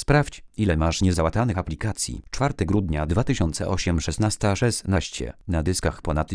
Sprawdź, ile masz niezałatanych aplikacji. 4 grudnia 2008 16:16. Na dyskach ponad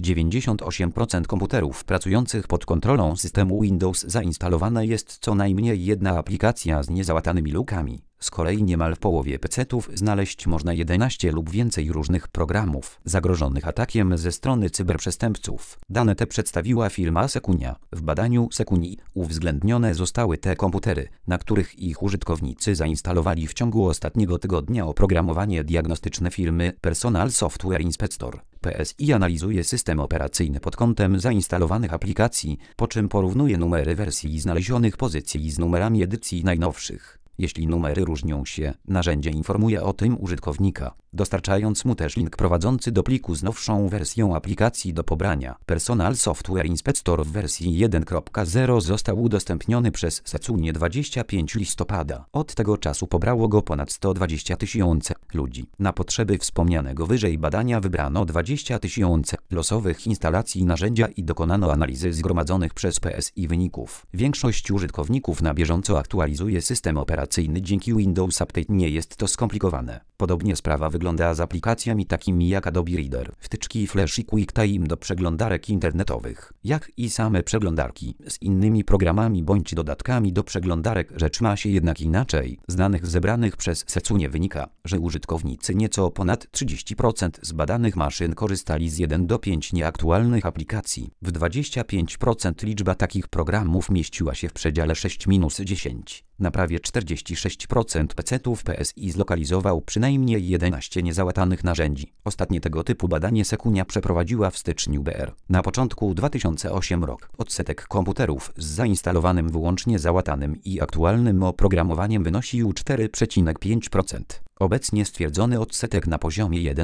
98% komputerów pracujących pod kontrolą systemu Windows zainstalowana jest co najmniej jedna aplikacja z niezałatanymi lukami. Z kolei niemal w połowie PC-ów znaleźć można 11 lub więcej różnych programów zagrożonych atakiem ze strony cyberprzestępców. Dane te przedstawiła firma Secunia. W badaniu Secunii uwzględnione zostały te komputery, na których ich użytkownicy zainstalowali w ciągu ostatniego tygodnia oprogramowanie diagnostyczne firmy Personal Software Inspector. PSI analizuje system operacyjny pod kątem zainstalowanych aplikacji, po czym porównuje numery wersji znalezionych pozycji z numerami edycji najnowszych. Jeśli numery różnią się, narzędzie informuje o tym użytkownika, dostarczając mu też link prowadzący do pliku z nowszą wersją aplikacji do pobrania. Personal Software Inspector w wersji 1.0 został udostępniony przez Secunię 25 listopada. Od tego czasu pobrało go ponad 120 000 ludzi. Na potrzeby wspomnianego wyżej badania wybrano 20 000 losowych instalacji narzędzia i dokonano analizy zgromadzonych przez PSI wyników. Większość użytkowników na bieżąco aktualizuje system operacyjny dzięki Windows Update. Nie jest to skomplikowane. Podobnie sprawa wygląda z aplikacjami takimi jak Adobe Reader, wtyczki Flash i QuickTime do przeglądarek internetowych, jak i same przeglądarki. Z innymi programami bądź dodatkami do przeglądarek rzecz ma się jednak inaczej. Z danych zebranych przez Secunię wynika, że użytkownicy nieco ponad 30% z badanych maszyn korzystali z 1 do 5 nieaktualnych aplikacji. W 25% liczba takich programów mieściła się w przedziale 6-10. Na prawie 46% PC-ów PSI zlokalizował przynajmniej 11 niezałatanych narzędzi. Ostatnie tego typu badanie Secunia przeprowadziła w styczniu br. Na początku 2008 rok odsetek komputerów z zainstalowanym wyłącznie załatanym i aktualnym oprogramowaniem wynosił 4,5%. Obecnie stwierdzony odsetek na poziomie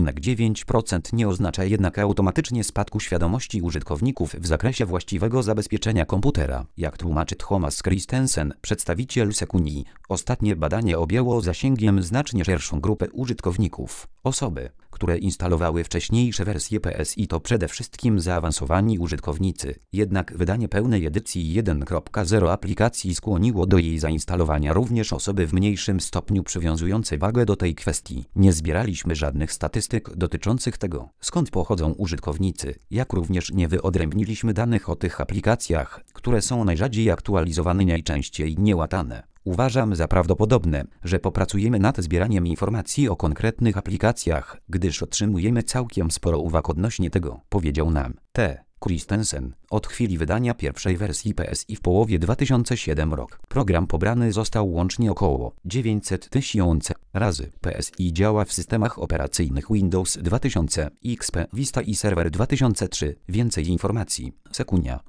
1,9% nie oznacza jednak automatycznie spadku świadomości użytkowników w zakresie właściwego zabezpieczenia komputera. Jak tłumaczy Thomas Christensen, przedstawiciel Secunii, ostatnie badanie objęło zasięgiem znacznie szerszą grupę użytkowników. Osoby, które instalowały wcześniejsze wersje PSI, to przede wszystkim zaawansowani użytkownicy. Jednak wydanie pełnej edycji 1.0 aplikacji skłoniło do jej zainstalowania również osoby w mniejszym stopniu przywiązujące wagę do tej kwestii. Nie zbieraliśmy żadnych statystyk dotyczących tego, skąd pochodzą użytkownicy, jak również nie wyodrębniliśmy danych o tych aplikacjach, które są najrzadziej aktualizowane i najczęściej niełatane. Uważam za prawdopodobne, że popracujemy nad zbieraniem informacji o konkretnych aplikacjach, gdyż otrzymujemy całkiem sporo uwag odnośnie tego, powiedział nam T. Christensen. Od chwili wydania pierwszej wersji PSI w połowie 2007 rok. Program pobrany został łącznie około 900 000 razy. PSI działa w systemach operacyjnych Windows 2000, XP, Vista i Server 2003. Więcej informacji. Secunia.